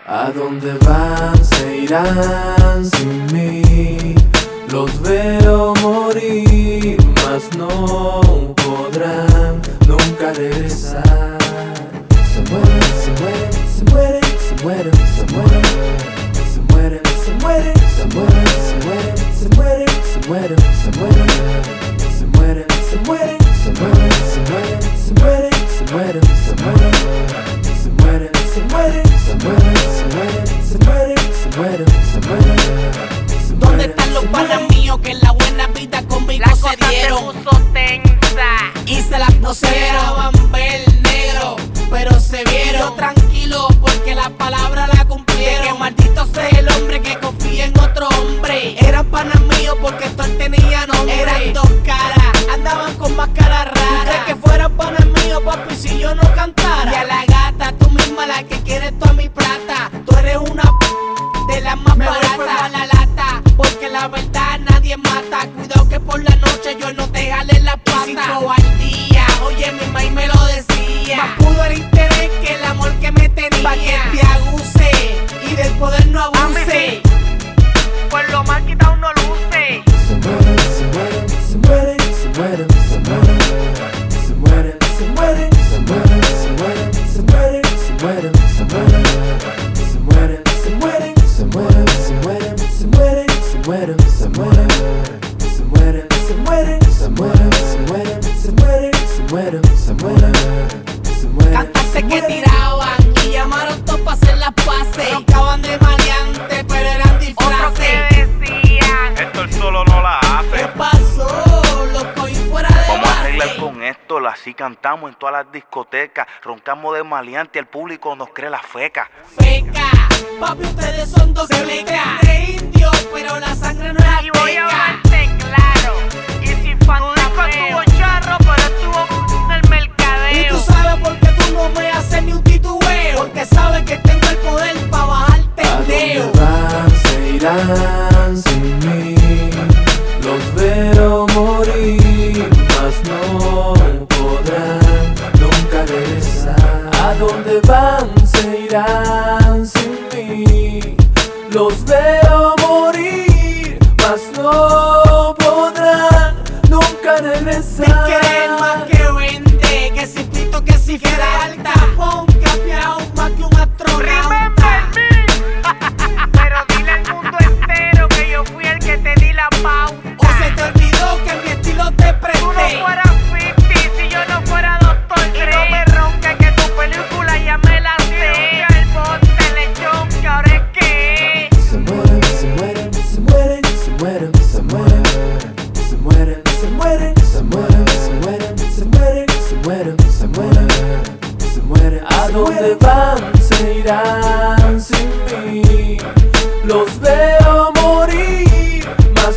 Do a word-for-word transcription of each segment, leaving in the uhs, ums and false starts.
¿A dónde van? Se irán sin mí. Los veo morir, mas no podrán nunca regresar. Se mueren, se mueren, se mueren, se mueren, se mueren. Se mueren, se mueren, se mueren, se mueren, se mueren, se mueren, se mueren. Se mueren, se mueren, se mueren, se mueren, se mueren, se mueren, se mueren. Se mueren, se mueren, se mueren, se mueren, se mueren, se mueren, se mueren. ¿Dónde están los panas míos que en la buena vida conmigo la se dieron? Se puso tensa y se las no se esperaban ver negro, pero se vieron. Yo tranquilo porque la palabra la cumplieron. Que maldito sea el hombre que confía en otro hombre. Eran panas míos porque esto tenía nombre. Eran dos caras, andaban con máscaras raras. ¿Tú crees que fueran panas míos, papi, si yo no cantara? Y a la gata, tú misma la que quieres toda mi plata. Tú eres una p de las más baratas. La lata, porque la verdad nadie mata. Cuidado que por la noche yo no te jale la pata. Cinco al día, oye, mi maíz me lo decía. Más pudo el interés que el amor que me tenía. Pa' que te abuse y del poder no abuse. Pues lo mal quitado no luce. Se mueren, se mueren, se mueren, se mueren, se mueren. Se mueren, se mueren, se mueren, se mueren, se mueren, se mueren, se mueren. Se mueren, se mueren, se mueren, se mueren, se mueren, se mueren, se mueren. Se mueren, se mueren, se mueren, se mueren, se mueren, se mueren, se mueren. Se mueren. Cantantes que tiraban y llamaron todos para hacer las paces. Roncaban de maleante, pero eran disfraces. Otros que decían, esto el solo no la hace. ¿Qué pasó? Los cogí fuera de Vamos a base. arreglar con esto, así cantamos en todas las discotecas. Roncamos de maleante, el público nos cree la feca. Feca, papi, ustedes son dos flecas de indios, pero la sangre no es y voy a azteca. hablarte claro. Y sin fantasmeo, estuvo charro, pero estuvo en el Y mercadeo. tú sabes por qué tú no me haces ni un titubeo. Porque sabes que tengo el poder para bajarte ¿A el dedo. dónde van? Se irán sin mí. Los veo morir, mas no podrán nunca regresar. ¿A dónde van? Se irán sin mí. Los veo morir, mas no podrán nunca regresar. Sin querer más que vende, que si pito, que si alta. Pon cambiado más que un astronauta. Remember me. Pero dile al mundo entero que yo fui el que te di la pauta. O se te olvidó que mi estilo te Tú no presté. fueras cincuenta si yo no fuera doctor Y Dre. no me ronques que tu película ya me la sé. El bote lechón que ahora es que Se mueren, se mueren, se mueren, se mueren, se mueren. Se mueren, se mueren, se mueren, se mueren, se mueren, se mueren, se mueren. Se mueren. ¿A dónde van? Se irán sin mí. Los veo morir, mas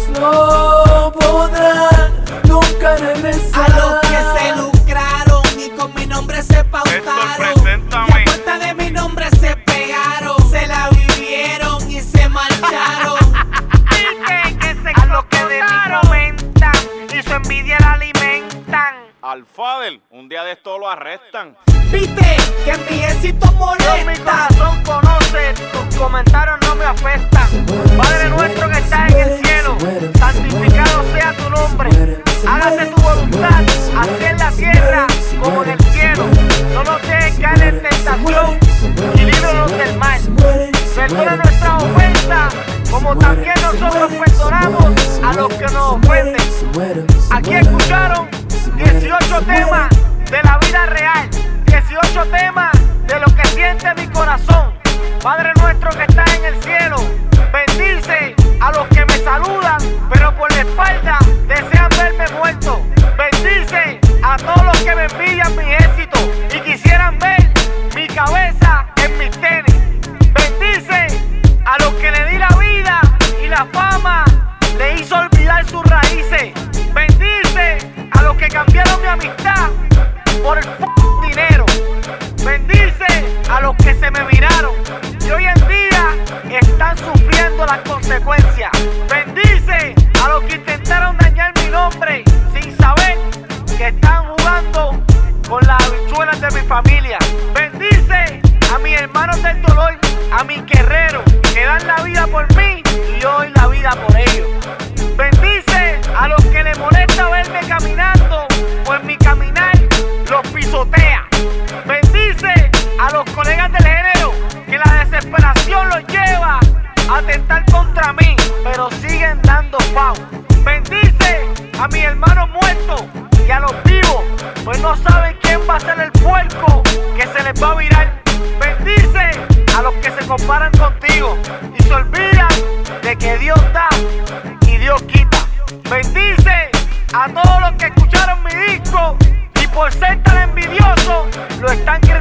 no podrán nunca regresar. A los que se lucraron y con mi nombre se pautaron. Héctor, preséntame. Y a cuenta de mi nombre se pegaron. Se la vivieron y se marcharon. Dicen que se a lo que de mí comentan y su envidia la alimentan. Al Fadel, un día de esto lo arrestan. Viste que mi éxito Dios mi molesta. corazón conoce, tus comentarios no me afectan. Padre nuestro que estás en el cielo, santificado sea tu nombre. Hágase tu voluntad, así en la tierra como en el cielo. No nos dejes caer en tentación y líbranos del mal. Perdona nuestras ofensas, como también nosotros perdonamos a los que nos ofenden. Aquí escucharon dieciocho temas de la vida real, dieciocho temas de lo que siente mi corazón. Padre nuestro que está en el cielo, bendice a los que me saludan, pero por la espalda desean verme muerto. Bendice a todos los que me envidian mi éxito y quisieran ver mi cabeza en mis tenis. Bendice a los que le di la vida y la fama le hizo olvidar sus raíces. Bendice a los que cambiaron mi amistad por el f dinero. Bendice a los que se me viraron y hoy en día están sufriendo las consecuencias. Bendice a los que intentaron dañar mi nombre sin saber que están jugando con las habichuelas de mi familia. Bendice a mi hermanos del dolor, a mis guerreros que dan la vida por mí y yo doy la vida por ellos. Bendice a los que les molesta verme caminando o en mi caminar los pisotea. Bendice a los colegas del género que la desesperación los lleva a atentar contra mí, pero siguen dando pau. Bendice a mis hermanos muertos y a los vivos, pues no saben quién va a ser el puerco que se les va a virar. Bendice a los que se comparan contigo y se olvidan de que Dios da y Dios quita. Bendice a todos los que escucharon mi disco y por ser tan envidiosos lo están queriendo.